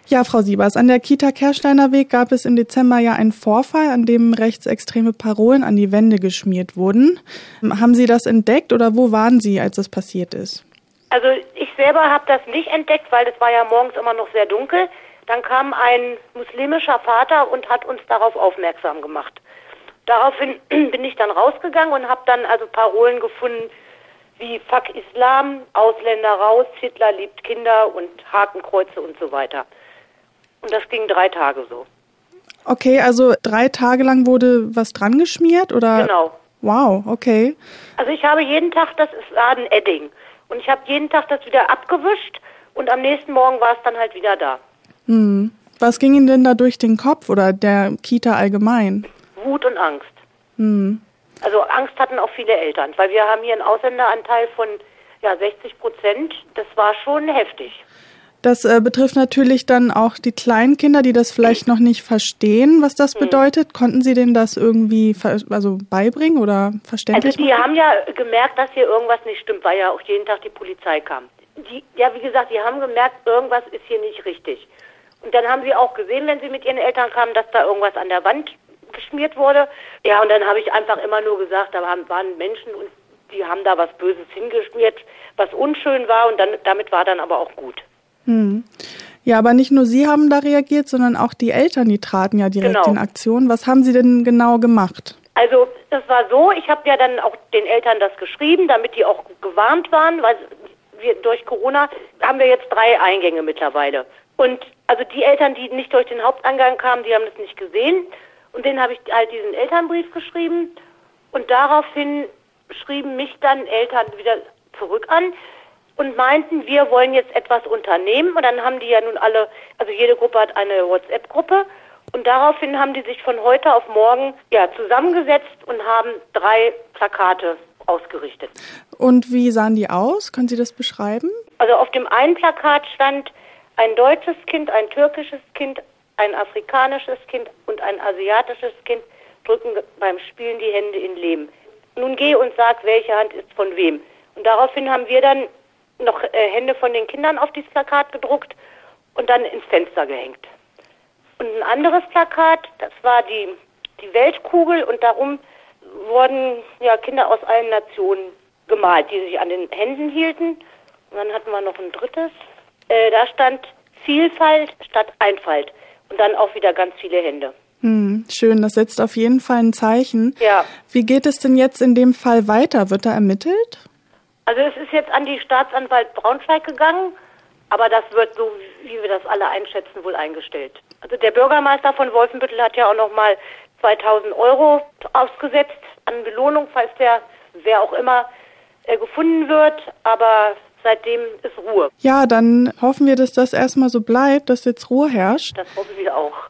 Ja, Frau Siebers, an der Kita Kersteiner Weg gab es im Dezember ja einen Vorfall, an dem rechtsextreme Parolen an die Wände geschmiert wurden. Haben Sie das entdeckt oder wo waren Sie, als das passiert ist? Also ich selber habe das nicht entdeckt, weil es war ja morgens immer noch sehr dunkel. Dann kam ein muslimischer Vater und hat uns darauf aufmerksam gemacht. Daraufhin bin ich dann rausgegangen und habe dann also Parolen gefunden wie Fuck Islam, Ausländer raus, Hitler liebt Kinder und Hakenkreuze und so weiter. Und das ging 3 Tage so. Okay, also 3 Tage lang wurde was dran geschmiert, oder? Genau. Wow, okay. Also ich habe jeden Tag, das war ein Edding. Und ich habe jeden Tag das wieder abgewischt und am nächsten Morgen war es dann halt wieder da. Was ging Ihnen denn da durch den Kopf oder der Kita allgemein? Wut und Angst. Also Angst hatten auch viele Eltern, weil wir haben hier einen Ausländeranteil von 60%. Das war schon heftig. Das betrifft natürlich dann auch die kleinen Kinder, die das vielleicht noch nicht verstehen, was das bedeutet. Konnten Sie denen das irgendwie beibringen oder verständlich machen? Also die haben ja gemerkt, dass hier irgendwas nicht stimmt, weil ja auch jeden Tag die Polizei kam. Wie gesagt, die haben gemerkt, irgendwas ist hier nicht richtig. Und dann haben sie auch gesehen, wenn sie mit ihren Eltern kamen, dass da irgendwas an der Wand geschmiert wurde. Ja, und dann habe ich einfach immer nur gesagt, da waren Menschen und die haben da was Böses hingeschmiert, was unschön war und damit war dann aber auch gut. Ja, aber nicht nur Sie haben da reagiert, sondern auch die Eltern, die traten ja direkt in Aktion. Was haben Sie denn genau gemacht? Also das war so, ich habe ja dann auch den Eltern das geschrieben, damit die auch gewarnt waren, weil wir durch Corona haben wir jetzt 3 Eingänge mittlerweile. Und also die Eltern, die nicht durch den Haupteingang kamen, die haben das nicht gesehen. Und denen habe ich halt diesen Elternbrief geschrieben. Und daraufhin schrieben mich dann Eltern wieder zurück an und meinten, wir wollen jetzt etwas unternehmen. Und dann haben die ja nun alle, also jede Gruppe hat eine WhatsApp-Gruppe. Und daraufhin haben die sich von heute auf morgen zusammengesetzt und haben 3 Plakate ausgerichtet. Und wie sahen die aus? Können Sie das beschreiben? Also auf dem einen Plakat stand: Ein deutsches Kind, ein türkisches Kind, ein afrikanisches Kind und ein asiatisches Kind drücken beim Spielen die Hände in Lehm. Nun geh und sag, welche Hand ist von wem. Und daraufhin haben wir dann noch Hände von den Kindern auf dieses Plakat gedruckt und dann ins Fenster gehängt. Und ein anderes Plakat, das war die Weltkugel und darum wurden Kinder aus allen Nationen gemalt, die sich an den Händen hielten. Und dann hatten wir noch ein drittes. Da stand Vielfalt statt Einfalt. Und dann auch wieder ganz viele Hände. Schön, das setzt auf jeden Fall ein Zeichen. Ja. Wie geht es denn jetzt in dem Fall weiter? Wird da ermittelt? Also es ist jetzt an die Staatsanwalt Braunschweig gegangen, aber das wird, so wie wir das alle einschätzen, wohl eingestellt. Also der Bürgermeister von Wolfenbüttel hat ja auch nochmal 2.000 € ausgesetzt an Belohnung, falls wer auch immer gefunden wird, aber seitdem ist Ruhe. Ja, dann hoffen wir, dass das erstmal so bleibt, dass jetzt Ruhe herrscht. Das hoffen wir auch.